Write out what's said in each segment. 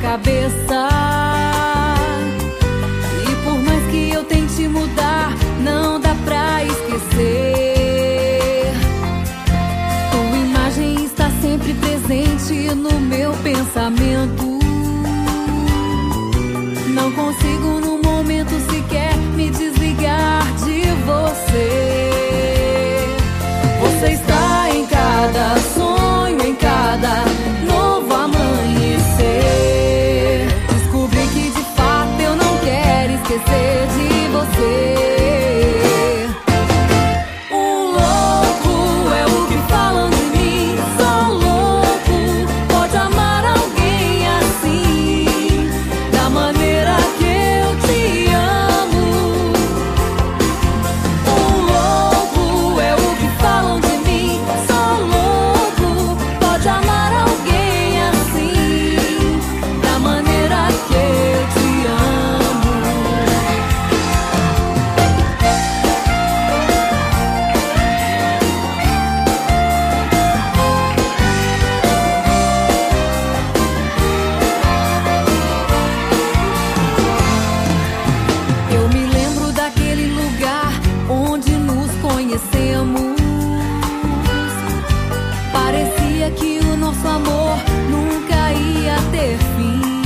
cabeça. E por mais que eu tente mudar, não dá pra esquecer. Tua imagem está sempre presente no meu pensamento. Não consigo num momento sequer me desligar de você. Você está em cada sonho, em cada novo amanhecer. Descobri que de fato eu não quero esquecer de você. Um louco é o que falam de mim. Só louco pode amar alguém assim, da maneira que eu te amo. Um louco é o que falam de mim. Só louco pode amar alguém assim, da maneira que eu te amo. Eu me lembro daquele lugar onde nos conhecemos. Parecia que o nosso amor nunca ia ter fim.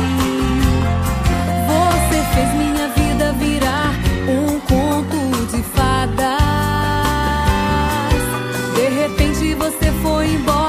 Você fez minha vida virar um conto de fadas. De repente você foi embora.